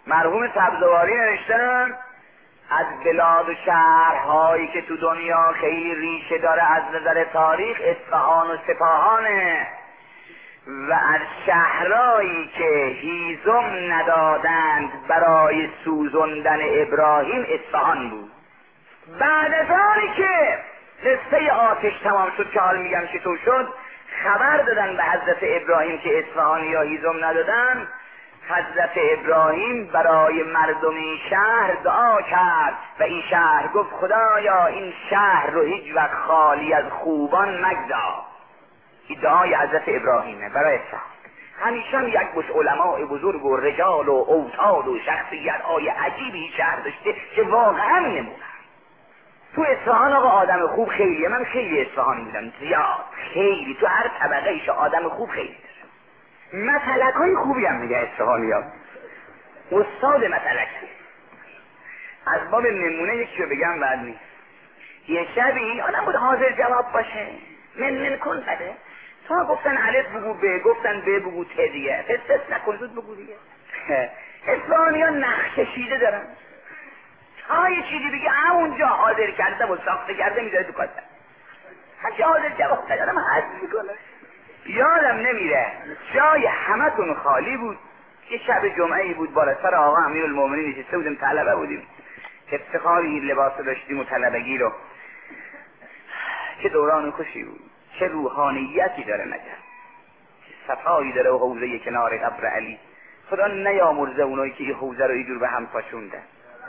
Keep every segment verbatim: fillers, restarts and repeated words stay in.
مرحوم سبزواری نوشتن از بلاد و شهرهایی که تو دنیا خیلی ریشه داره از نظر تاریخ اصفهان و سپاهانه و از شهرهایی که هیزم ندادند برای سوزندن ابراهیم اصفهان بود. بعد از آنی که قصه آتش تمام شد که حال میگم چطور شد، خبر دادن به حضرت ابراهیم که اصفهان یا هیزم ندادن. حضرت ابراهیم برای مردم این شهر دعا کرد و این شهر گفت خدایا این شهر رو هیچ وقت خالی از خوبان مگذار. این دعای حضرت ابراهیمه برای اصفهان. همیشه هم یک بش علماء بزرگ و رجال و اوتاد و شخصیت های عجیبی شهر داشته که واقعا نمونه. تو اصفهان آقا آدم خوب خیلیه. من خیلی اصفهان بودم، زیاد، خیلی، تو هر طبقه ایش آدم خوب خیلی داشت. مسلک های خوبی هم میگه اصفهانی ها، استاد مسلک. از باب نمونه یکی رو بگم بعد نیست. یه شبی آدم بود حاضر جواب باشه، من من کن بده تا گفتن الف بگو ب، گفتن ب بگو ت دیگه، فستس نکن زود بگو دیگه. اصفهانی ها نقش کشیده دارن، ها یه چیزی بگه همونجا حاضر کرده و ساخته کرده میذاره تو کاسه. هرچی حاضر جواب بده آدم حضر میکنه. یادم نمیره جای همه تون خالی بود. یه شب جمعه بود بالا سر آقا امیرالمومنین نشسته بودیم، طلبه بودیم، افتخاری لباس داشتیم و طلبگی رو. چه دوران خوشی بود، چه روحانیتی داره نجف، چه صفایی داره و حوزه کنار قبر علی. خدا نیامرزه اونایی که این حوزه رو اینجور به هم پاشوندن.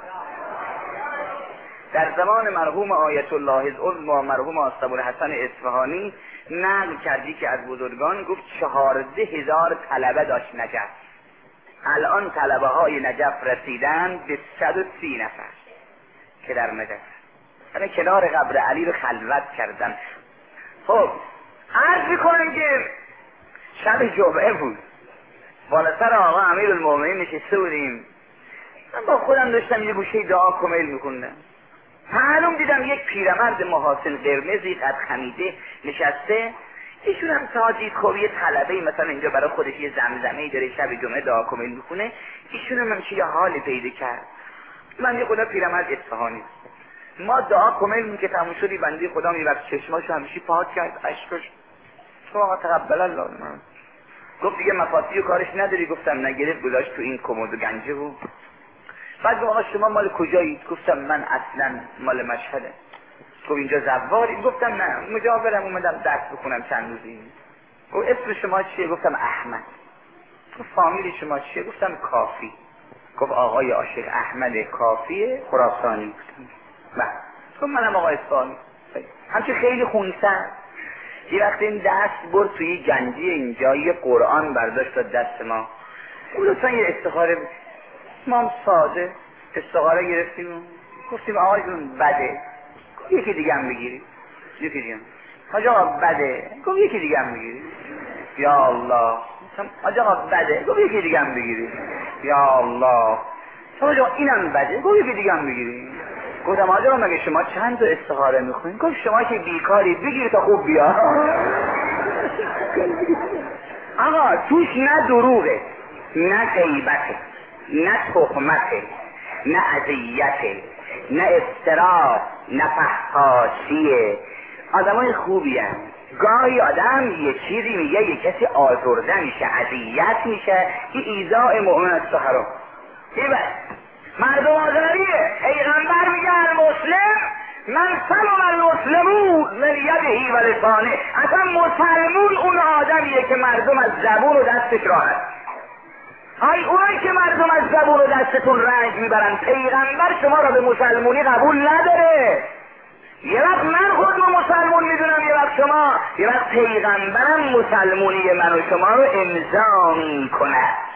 در زمان مرحوم آیت الله العظمی و مرحوم آستابالحسن اصفهانی نقل کردی که از بزرگان گفت چهارده هزار طلبه داشت نجف. الان طلبه های نجف رسیدن به صد و سی نفر که در نجف یعنی کنار قبر علی رو خلوت کردن. خب عرض میکنم که شب جمعه بود، بالا سر آقا امیرالمومنین نشسته بودیم. من با خودم داشتم یه گوشه دعا کمیل میخوندم. معلوم دیدم یک پیرمرد محاسن قرمزی قد خمیده نشسته. ایشون هم ساجید خب یه طلبه‌ای مثلا اینجا برای خودش یه زمزمه‌ای داره شب جمعه دعا کمیل میخونه. ایشون هم همچه یه حالی پیدا کرد. من یه خدا پیرمرد اصفهانی، ما دعا کمیل می که تموم شدی بنده خدا میبرد چشماشو همیشه پاک کرد، اشکش تو آقا تقبل الله من. گفت دیگه مفاتی و کارش نداری؟ گفتم نگرفت، گذاشت تو این کمد و گنجه بود. بعد گفت آقا شما مال کجایید؟ گفتم من اصلا مال مشهده. گفت اینجا زواری؟ گفتم نه مجاورم اومدم درس بخونم چند روزی. گفت اسم شما چیه؟ گفتم احمد. گفت فامیل شما چیه؟ گفتم کافی. گفت آقای عاشق احمد کافی خراسانی. گفتم نه. گفت منم آقای اصفهانی. همچه خیلی خونسر. یه وقت این دست برد توی گنجی اینجا یه قرآن برداشت تا دست ما. اون لطفا یه استخاره ما هم ساده استخاره گرفتیم، گفتیم آقا جون بده. گفت یکی دیگه هم بگیری. یکی دیگه هم حاج آقا بده. گفت یکی دیگه هم بگیری. یا الله. حاج آقا بده. گفت یکی دیگه هم بگیری. یا الله. حاج آقا اینم بده. گفت یکی دیگه هم بگیری. گفتم حاج آقا مگه شما چند تا استخاره میخونید؟ گفت شما که بیکاری بگیر تا خوب بیا. آقا توش نه دروغه، نه غیبته، نه تهمته، نه اذیته، نه افترا، نه فحاشیه. آدمای خوبی هم. گاهی آدم یه چیزی میگه یه کسی آزرده میشه، اذیت میشه، این ایذاء مؤمن از سحرم. این بس مردم آزاریه. پیغمبر میگه المسلم من سلم المسلمون من یده و لسانه. اصلا مسلمون اون آدمیه که مردم از زبون و دستش راحت. های اونایی که مردم از زبون و دستتون رنج میبرن، پیغمبر شما را به مسلمونی قبول نداره. یه وقت من خودم مسلمون میدونم، یه وقت شما، یه وقت پیغمبرم مسلمونی من و شما رو امضا میکنه.